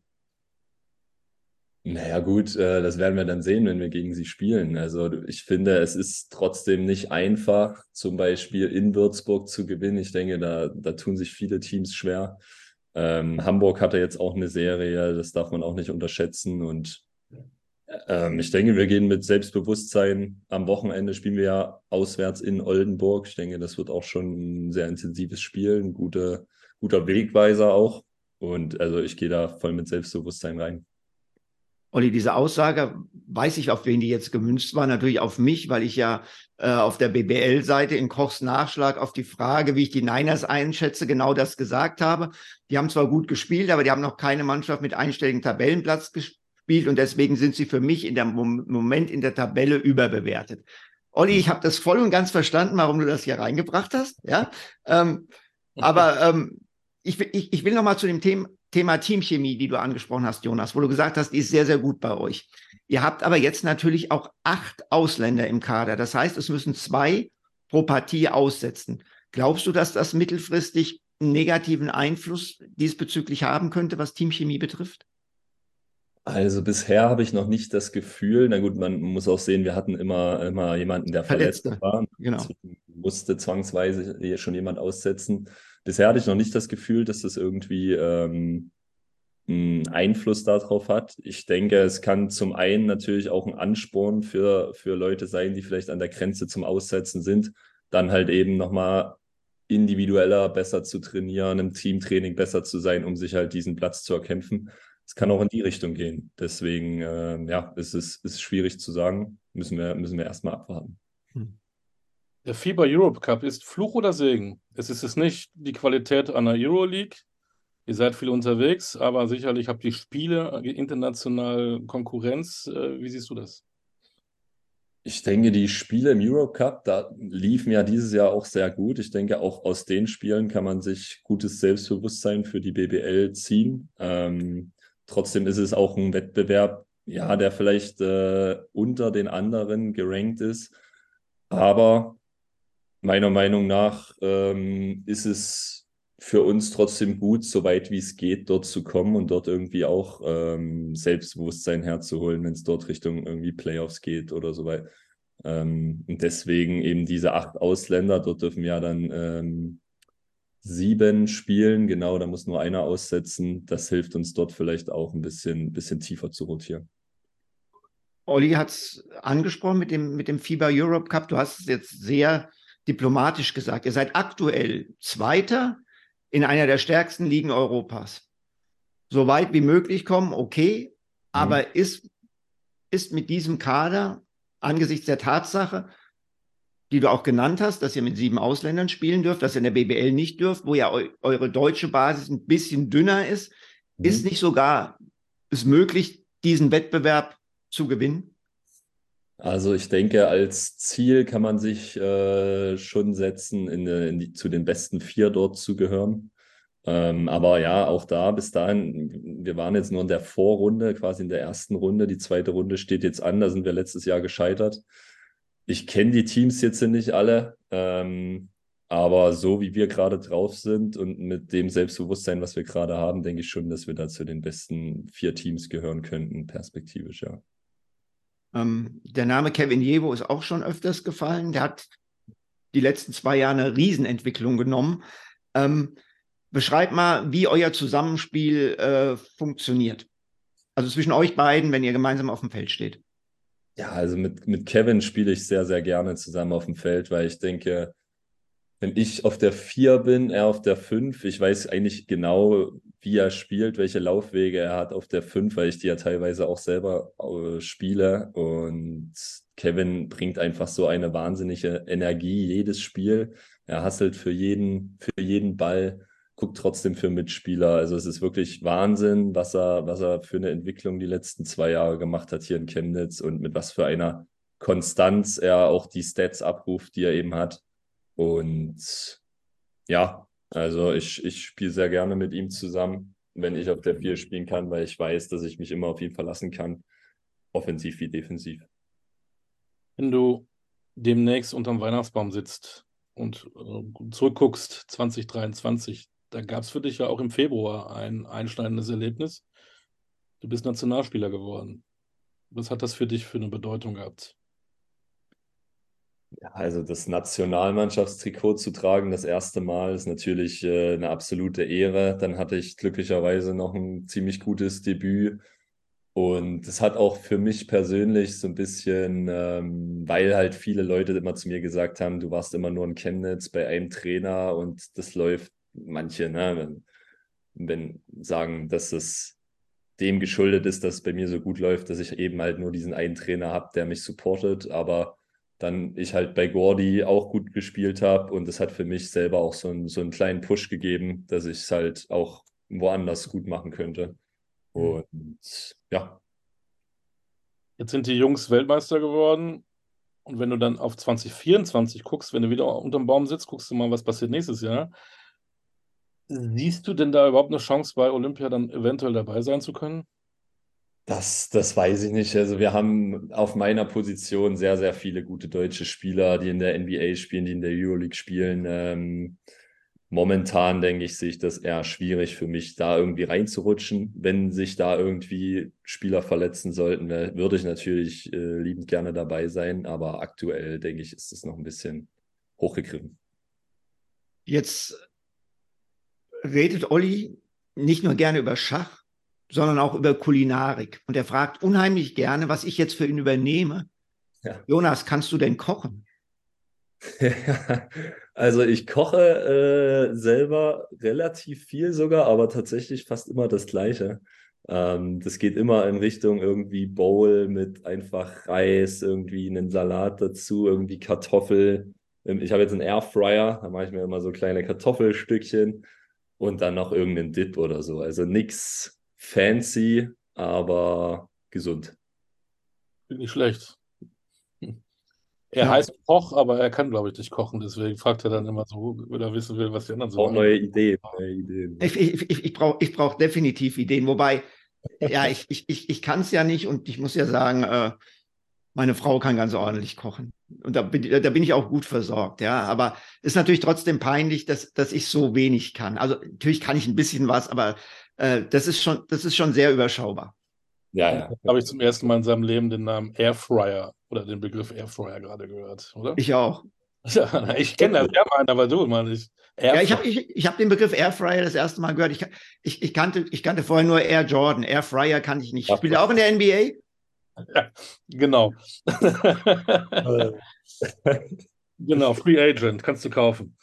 Naja gut, äh, das werden wir dann sehen, wenn wir gegen sie spielen. Also ich finde, es ist trotzdem nicht einfach, zum Beispiel in Würzburg zu gewinnen. Ich denke, da, da tun sich viele Teams schwer. Ähm, Hamburg hatte jetzt auch eine Serie, das darf man auch nicht unterschätzen. Und ähm, ich denke, wir gehen mit Selbstbewusstsein. Am Wochenende spielen wir ja auswärts in Oldenburg. Ich denke, das wird auch schon ein sehr intensives Spiel, ein guter, guter Wegweiser auch. Und also ich gehe da voll mit Selbstbewusstsein rein. Olli, diese Aussage, weiß ich, auf wen die jetzt gemünzt war, natürlich auf mich, weil ich ja äh, auf der B B L-Seite in Kochs Nachschlag auf die Frage, wie ich die Niners einschätze, genau das gesagt habe. Die haben zwar gut gespielt, aber die haben noch keine Mannschaft mit einstelligen Tabellenplatz gespielt und deswegen sind sie für mich in dem Moment in der Tabelle überbewertet. Olli, ich habe das voll und ganz verstanden, warum du das hier reingebracht hast. Ja, ähm, aber ähm, ich, ich, ich will noch mal zu dem Thema Thema Teamchemie, die du angesprochen hast, Jonas, wo du gesagt hast, die ist sehr, sehr gut bei euch. Ihr habt aber jetzt natürlich auch acht Ausländer im Kader. Das heißt, es müssen zwei pro Partie aussetzen. Glaubst du, dass das mittelfristig einen negativen Einfluss diesbezüglich haben könnte, was Teamchemie betrifft? Also bisher habe ich noch nicht das Gefühl, na gut, man muss auch sehen, wir hatten immer, immer jemanden, der verletzt Verletzte, war. genau. Deswegen musste zwangsweise hier schon jemand aussetzen. Bisher hatte ich noch nicht das Gefühl, dass das irgendwie ähm, einen Einfluss darauf hat. Ich denke, es kann zum einen natürlich auch ein Ansporn für, für Leute sein, die vielleicht an der Grenze zum Aussetzen sind, dann halt eben nochmal individueller besser zu trainieren, im Teamtraining besser zu sein, um sich halt diesen Platz zu erkämpfen. Es kann auch in die Richtung gehen. Deswegen, äh, ja, es ist, ist schwierig zu sagen. Müssen wir, müssen wir erstmal abwarten. Der FIBA Europe Cup ist Fluch oder Segen? Es ist es nicht die Qualität einer Euroleague. Ihr seid viel unterwegs, aber sicherlich habt ihr Spiele, international Konkurrenz. Äh, Wie siehst du das? Ich denke, die Spiele im Euro Cup, da liefen ja dieses Jahr auch sehr gut. Ich denke, auch aus den Spielen kann man sich gutes Selbstbewusstsein für die B B L ziehen. Ähm, trotzdem ist es auch ein Wettbewerb, ja, der vielleicht äh, unter den anderen gerankt ist. Aber meiner Meinung nach ähm, ist es für uns trotzdem gut, so weit wie es geht, dort zu kommen und dort irgendwie auch ähm, Selbstbewusstsein herzuholen, wenn es dort Richtung irgendwie Playoffs geht oder so weit. Ähm, und deswegen eben diese acht Ausländer, dort dürfen ja dann ähm, sieben spielen, genau, da muss nur einer aussetzen. Das hilft uns dort vielleicht auch ein bisschen, bisschen tiefer zu rotieren. Olli hat es angesprochen mit dem, mit dem FIBA Europe Cup. Du hast es jetzt sehr diplomatisch gesagt. Ihr seid aktuell Zweiter in einer der stärksten Ligen Europas. So weit wie möglich kommen, okay. Aber mhm. ist, ist mit diesem Kader angesichts der Tatsache, die du auch genannt hast, dass ihr mit sieben Ausländern spielen dürft, dass ihr in der B B L nicht dürft, wo ja eu eure deutsche Basis ein bisschen dünner ist, mhm. ist nicht sogar es möglich, diesen Wettbewerb zu gewinnen? Also ich denke, als Ziel kann man sich äh, schon setzen, in, in die, zu den besten vier dort zu gehören. Ähm, aber ja, auch da bis dahin, wir waren jetzt nur in der Vorrunde, quasi in der ersten Runde. Die zweite Runde steht jetzt an, da sind wir letztes Jahr gescheitert. Ich kenne die Teams jetzt nicht alle, ähm, aber so wie wir gerade drauf sind und mit dem Selbstbewusstsein, was wir gerade haben, denke ich schon, dass wir da zu den besten vier Teams gehören könnten, perspektivisch, ja. Ähm, der Name Kevin Jevo ist auch schon öfters gefallen. Der hat die letzten zwei Jahre eine Riesenentwicklung genommen. Ähm, beschreibt mal, wie euer Zusammenspiel äh, funktioniert. Also zwischen euch beiden, wenn ihr gemeinsam auf dem Feld steht. Ja, also mit, mit Kevin spiele ich sehr, sehr gerne zusammen auf dem Feld, weil ich denke, wenn ich auf der vier bin, er auf der fünf, ich weiß eigentlich genau, wie er spielt, welche Laufwege er hat auf der fünf, weil ich die ja teilweise auch selber äh, spiele. Und Kevin bringt einfach so eine wahnsinnige Energie jedes Spiel. Er hasselt für jeden, für jeden Ball, guckt trotzdem für Mitspieler. Also es ist wirklich Wahnsinn, was er, was er für eine Entwicklung die letzten zwei Jahre gemacht hat hier in Chemnitz und mit was für einer Konstanz er auch die Stats abruft, die er eben hat. Und ja, also ich, ich spiele sehr gerne mit ihm zusammen, wenn ich auf der vier spielen kann, weil ich weiß, dass ich mich immer auf ihn verlassen kann, offensiv wie defensiv. Wenn du demnächst unterm Weihnachtsbaum sitzt und äh, zurückguckst, zwanzig dreiundzwanzig, da gab es für dich ja auch im Februar ein einschneidendes Erlebnis. Du bist Nationalspieler geworden. Was hat das für dich für eine Bedeutung gehabt? Ja, also das Nationalmannschaftstrikot zu tragen, das erste Mal, ist natürlich äh, eine absolute Ehre. Dann hatte ich glücklicherweise noch ein ziemlich gutes Debüt. Und es hat auch für mich persönlich so ein bisschen, ähm, weil halt viele Leute immer zu mir gesagt haben, du warst immer nur in Chemnitz bei einem Trainer und das läuft, manche, ne, wenn, wenn sagen, dass es dem geschuldet ist, dass es bei mir so gut läuft, dass ich eben halt nur diesen einen Trainer habe, der mich supportet, aber dann ich halt bei Gordy auch gut gespielt habe und das hat für mich selber auch so, ein, so einen kleinen Push gegeben, dass ich es halt auch woanders gut machen könnte. Und ja. Jetzt sind die Jungs Weltmeister geworden und wenn du dann auf zwanzig vierundzwanzig guckst, wenn du wieder unterm Baum sitzt, guckst du mal, was passiert nächstes Jahr. Siehst du denn da überhaupt eine Chance, bei Olympia dann eventuell dabei sein zu können? Das, das weiß ich nicht. Also wir haben auf meiner Position sehr, sehr viele gute deutsche Spieler, die in der N B A spielen, die in der Euroleague spielen. Ähm, momentan, denke ich, sehe ich das eher schwierig für mich, da irgendwie reinzurutschen. Wenn sich da irgendwie Spieler verletzen sollten, äh, würde ich natürlich äh, liebend gerne dabei sein. Aber aktuell, denke ich, ist es noch ein bisschen hochgegriffen. Jetzt redet Olli nicht nur gerne über Schach, sondern auch über Kulinarik. Und er fragt unheimlich gerne, was ich jetzt für ihn übernehme. Ja. Jonas, kannst du denn kochen? Also ich koche äh, selber relativ viel sogar, aber tatsächlich fast immer das Gleiche. Ähm, das geht immer in Richtung irgendwie Bowl mit einfach Reis, irgendwie einen Salat dazu, irgendwie Kartoffel. Ähm, Ich habe jetzt einen Airfryer, da mache ich mir immer so kleine Kartoffelstückchen und dann noch irgendeinen Dip oder so. Also nichts fancy, aber gesund. Nicht schlecht. Er Ja. heißt Koch, aber er kann, glaube ich, nicht kochen. Deswegen fragt er dann immer so, wenn er wissen will, was die anderen so Auch machen. neue Ideen, neue Ideen. Ich, ich, ich, ich brauche ich brauch definitiv Ideen. Wobei, ja, ich, ich, ich, ich kann es ja nicht und ich muss ja sagen, äh, meine Frau kann ganz ordentlich kochen. Und da bin, da bin ich auch gut versorgt, ja. Aber ist natürlich trotzdem peinlich, dass, dass ich so wenig kann. Also natürlich kann ich ein bisschen was, aber äh, das ist schon, das ist schon sehr überschaubar. Ja, ja. Habe ich zum ersten Mal in seinem Leben den Namen Airfryer oder den Begriff Airfryer gerade gehört, oder? Ich auch. Ja, ich kenne das ja mal, aber du mal nicht. Ja, ich habe ich, ich hab den Begriff Airfryer das erste Mal gehört. Ich, ich, ich, kannte, ich kannte vorher nur Air Jordan. Airfryer kannte ich nicht. Spielt er auch in der N B A? Ja, genau. Genau, Free Agent, kannst du kaufen.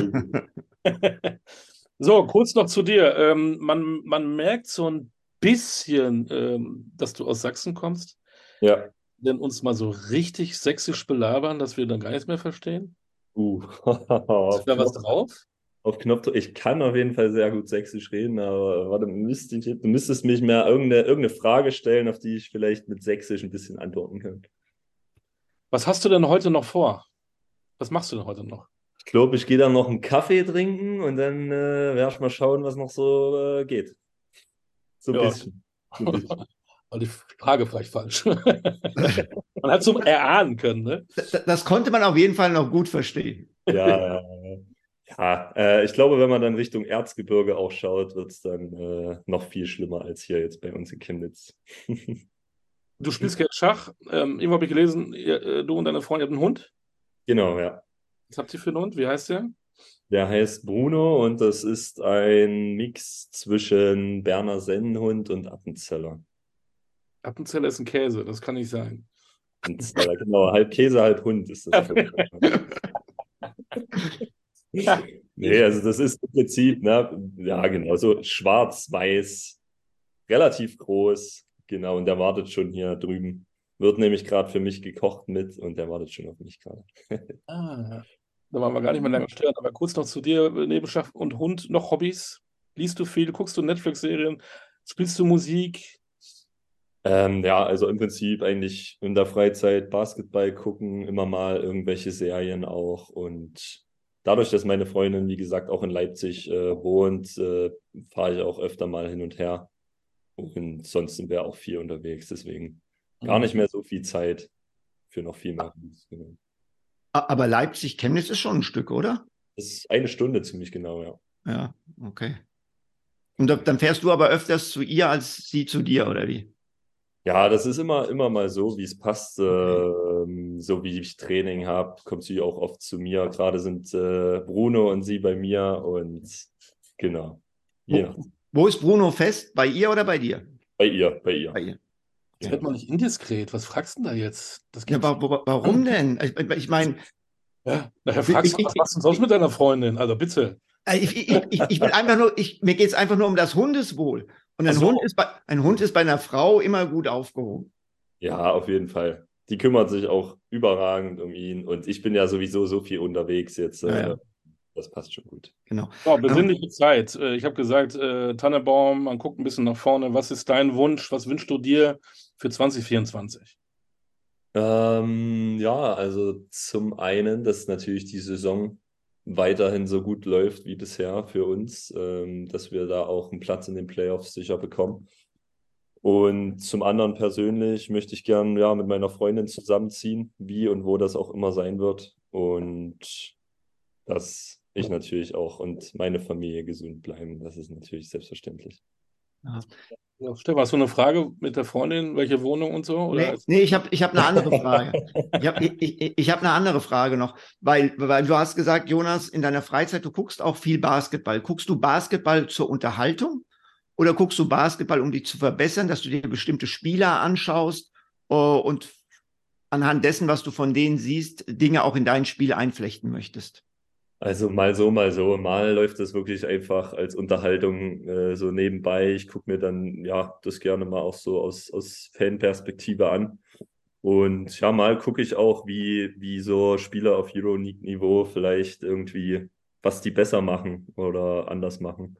So, kurz noch zu dir. Ähm, man, man merkt so ein bisschen, ähm, dass du aus Sachsen kommst. Ja. Denn uns mal so richtig sächsisch belabern, dass wir dann gar nichts mehr verstehen? Uh. Ist da was drauf? Auf Knopfdruck. Ich kann auf jeden Fall sehr gut Sächsisch reden, aber warte, müsste ich, du müsstest mich mehr irgendeine, irgendeine Frage stellen, auf die ich vielleicht mit Sächsisch ein bisschen antworten kann. Was hast du denn heute noch vor? Was machst du denn heute noch? Ich glaube, ich gehe dann noch einen Kaffee trinken und dann äh, werde ich mal schauen, was noch so äh, geht. So ein Ja. bisschen. So ein bisschen. War die Frage vielleicht falsch. Man hat so erahnen können, ne? Das, das konnte man auf jeden Fall noch gut verstehen. Ja, ja, ja. Ja, äh, ich glaube, wenn man dann Richtung Erzgebirge auch schaut, wird es dann äh, noch viel schlimmer als hier jetzt bei uns in Chemnitz. Du spielst gerne Schach. Ähm, irgendwo habe ich gelesen, ihr, äh, du und deine Freundin habt einen Hund. Genau, ja. Was habt ihr für einen Hund? Wie heißt der? Der heißt Bruno und das ist ein Mix zwischen Berner Sennenhund und Appenzeller. Appenzeller ist ein Käse, das kann nicht sein. Appenzeller, genau. Halb Käse, halb Hund ist das. Nee, also das ist im Prinzip, ne, ja, genau, so schwarz-weiß, relativ groß, genau, und der wartet schon hier drüben. Wird nämlich gerade für mich gekocht mit und der wartet schon auf mich gerade. Ah, da wollen wir gar nicht mehr lange stören, aber kurz noch zu dir, neben Schach und Hund, noch Hobbys? Liest du viel? Guckst du Netflix-Serien? Spielst du Musik? Ähm, ja, also im Prinzip eigentlich in der Freizeit Basketball gucken, immer mal irgendwelche Serien auch und dadurch, dass meine Freundin, wie gesagt, auch in Leipzig äh, wohnt, äh, fahre ich auch öfter mal hin und her. Und sonst sind wir auch viel unterwegs, deswegen gar nicht mehr so viel Zeit für noch viel mehr. Genau. Aber Leipzig-Chemnitz ist schon ein Stück, oder? Das ist eine Stunde ziemlich genau, ja. Ja, okay. Und da, dann fährst du aber öfters zu ihr als sie zu dir, oder wie? Ja, das ist immer, immer mal so, wie es passt. Ähm, so wie ich Training habe, kommt sie auch oft zu mir. Gerade sind äh, Bruno und sie bei mir und genau. Je nach, Wo ist Bruno fest? Bei ihr oder bei dir? bei ihr, bei ihr. Bei ihr. Jetzt wird man nicht indiskret. Was fragst du denn da jetzt? Das Ja, gibt's- wa wa warum denn? Ich, ich meine, Ja, nachher fragst du, Ich- was machst du denn sonst mit deiner Freundin? Also bitte. ich, ich, ich, ich will einfach nur, ich, mir geht es einfach nur um das Hundeswohl. Und ein, Ach so. Hund ist bei, ein Hund ist bei einer Frau immer gut aufgehoben. Ja, auf jeden Fall. Die kümmert sich auch überragend um ihn und ich bin ja sowieso so viel unterwegs jetzt. Äh, Ja, ja. Das passt schon gut. Genau. So, besinnliche Zeit. Äh, Ich habe gesagt, äh, Tannebaum, man guckt ein bisschen nach vorne. Was ist dein Wunsch? Was wünschst du dir für zwanzig vierundzwanzig? Ähm, ja, also zum einen, dass natürlich die Saison weiterhin so gut läuft wie bisher für uns, ähm, dass wir da auch einen Platz in den Playoffs sicher bekommen. Und zum anderen persönlich möchte ich gern ja, mit meiner Freundin zusammenziehen, wie und wo das auch immer sein wird. Und dass ich natürlich auch und meine Familie gesund bleiben, das ist natürlich selbstverständlich. Ja. Ja, Stefan, hast du eine Frage mit der Freundin, welche Wohnung und so? Oder? Nee, nee, ich habe ich hab eine andere Frage. Ich habe ich, ich, ich hab eine andere Frage noch, weil, weil du hast gesagt, Jonas, in deiner Freizeit, du guckst auch viel Basketball. Guckst du Basketball zur Unterhaltung oder guckst du Basketball, um dich zu verbessern, dass du dir bestimmte Spieler anschaust uh, und anhand dessen, was du von denen siehst, Dinge auch in dein Spiel einflechten möchtest? Also mal so, mal so. Mal läuft das wirklich einfach als Unterhaltung äh, so nebenbei. Ich gucke mir dann ja das gerne mal auch so aus, aus Fanperspektive an. Und ja, mal gucke ich auch, wie, wie so Spieler auf Euroleague-Niveau vielleicht irgendwie, was die besser machen oder anders machen.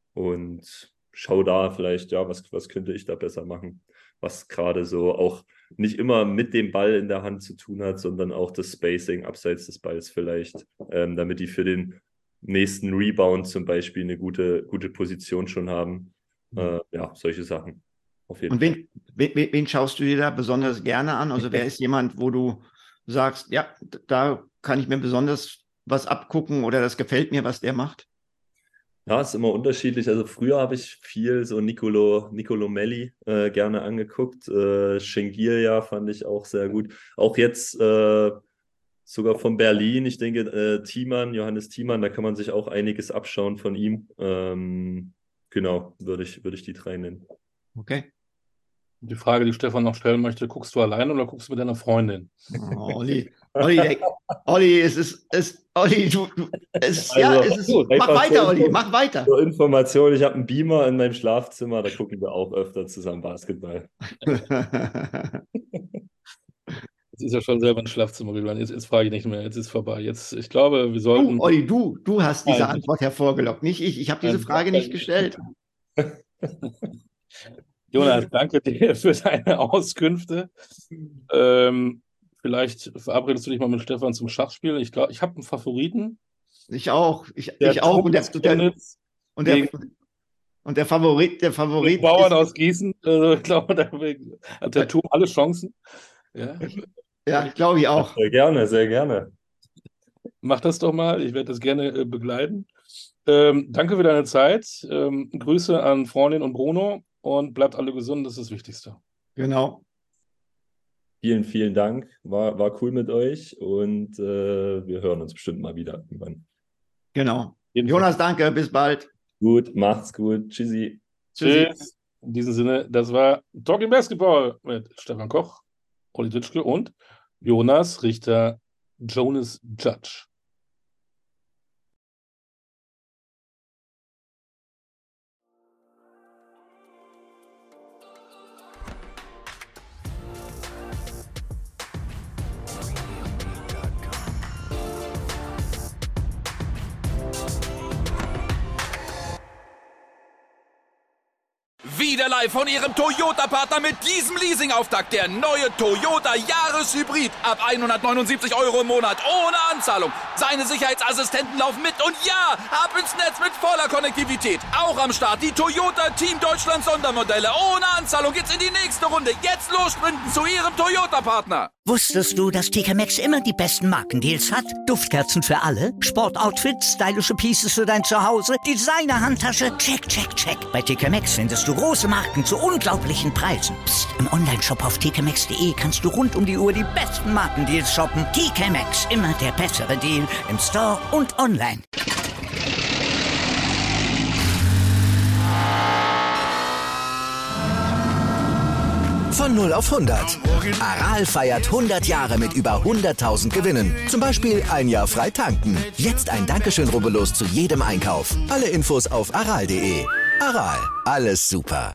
Und schau da vielleicht, ja, was, was könnte ich da besser machen? Was gerade so auch nicht immer mit dem Ball in der Hand zu tun hat, sondern auch das Spacing abseits des Balls vielleicht, ähm, damit die für den nächsten Rebound zum Beispiel eine gute, gute Position schon haben. Äh, ja, solche Sachen. Auf jeden Und wen, wen, wen schaust du dir da besonders gerne an? Also wer ist jemand, wo du sagst, ja, da kann ich mir besonders was abgucken oder das gefällt mir, was der macht? Ja, ist immer unterschiedlich. Also früher habe ich viel so Nicolo, Nicolo Melli äh, gerne angeguckt. Äh, Shengilia fand ich auch sehr gut. Auch jetzt äh, sogar von Berlin. Ich denke, äh, Thiemann, Johannes Thiemann, da kann man sich auch einiges abschauen von ihm. Ähm, genau, würde ich, würde ich die drei nennen. Okay. Die Frage, die Stefan noch stellen möchte, guckst du allein oder guckst du mit deiner Freundin? Oh, Olli, Olli, Olli, es ist, es, Olli, du, du es, also, ja, es ist, gut, mach weiter, so Olli, mach weiter. Zur Information, ich habe einen Beamer in meinem Schlafzimmer, da gucken wir auch öfter zusammen Basketball. Jetzt ist ja schon selber ins Schlafzimmer gegangen, jetzt, jetzt frage ich nicht mehr, jetzt ist vorbei. Jetzt, ich glaube, wir sollten... Du, Olli, du, du hast diese Nein. Antwort hervorgelockt, nicht ich. Ich habe diese Frage nicht gestellt. Jonas, danke dir für deine Auskünfte. Ähm, vielleicht verabredest du dich mal mit Stefan zum Schachspiel. Ich glaube, ich habe einen Favoriten. Ich auch. Ich, ich auch. Und der, der, und, der, und der Favorit, der Favorit. Bauern aus Gießen. Also ich glaube, da hat der Turm alle Chancen. Ja, ja glaube ich auch. Sehr gerne, sehr gerne. Mach das doch mal. Ich werde das gerne äh, begleiten. Ähm, danke für deine Zeit. Ähm, Grüße an Freundin und Bruno. Und bleibt alle gesund, das ist das Wichtigste. Genau. Vielen, vielen Dank. War, war cool mit euch und äh, wir hören uns bestimmt mal wieder irgendwann. Genau. Jonas, danke. Bis bald. Gut, macht's gut. Tschüssi. Tschüss. In diesem Sinne, das war Talking Basketball mit Stefan Koch, Olli Ditschke und Jonas Richter Jonas Judge. Wieder live von Ihrem Toyota-Partner mit diesem Leasing-Auftakt. Der neue Toyota Jahreshybrid. Ab hundertneunundsiebzig Euro im Monat. Ohne Anzahlung. Seine Sicherheitsassistenten laufen mit. Und ja, ab ins Netz mit voller Konnektivität. Auch am Start die Toyota Team Deutschland Sondermodelle. Ohne Anzahlung geht's in die nächste Runde. Jetzt los sprinten zu Ihrem Toyota-Partner. Wusstest du, dass T K Maxx immer die besten Markendeals hat? Duftkerzen für alle, Sportoutfits, stylische Pieces für dein Zuhause, Designer-Handtasche, check, check, check. Bei T K Maxx findest du große Marken zu unglaublichen Preisen. Psst. Im Onlineshop auf t k maxx punkt d e kannst du rund um die Uhr die besten Markendeals shoppen. T K Maxx, immer der bessere Deal im Store und online. Von null auf hundert. Aral feiert hundert Jahre mit über hunderttausend Gewinnen. Zum Beispiel ein Jahr frei tanken. Jetzt ein Dankeschön, rubbellos zu jedem Einkauf. Alle Infos auf aral punkt de. Aral, alles super.